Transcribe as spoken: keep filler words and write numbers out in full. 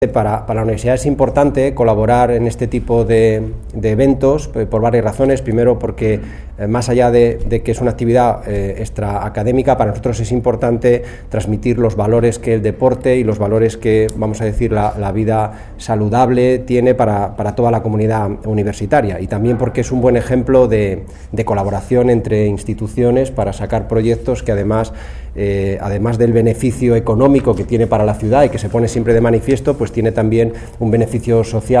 Para, para la universidad es importante colaborar en este tipo de, de eventos eh, por varias razones. Primero, porque eh, más allá de, de que es una actividad eh, extraacadémica, para nosotros es importante transmitir los valores que el deporte y los valores que, vamos a decir, la, la vida saludable tiene para, para toda la comunidad universitaria, y también porque es un buen ejemplo de, de colaboración entre instituciones para sacar proyectos que además, eh, además del beneficio económico que tiene para la ciudad y que se pone siempre de manifiesto, pues tiene también un beneficio social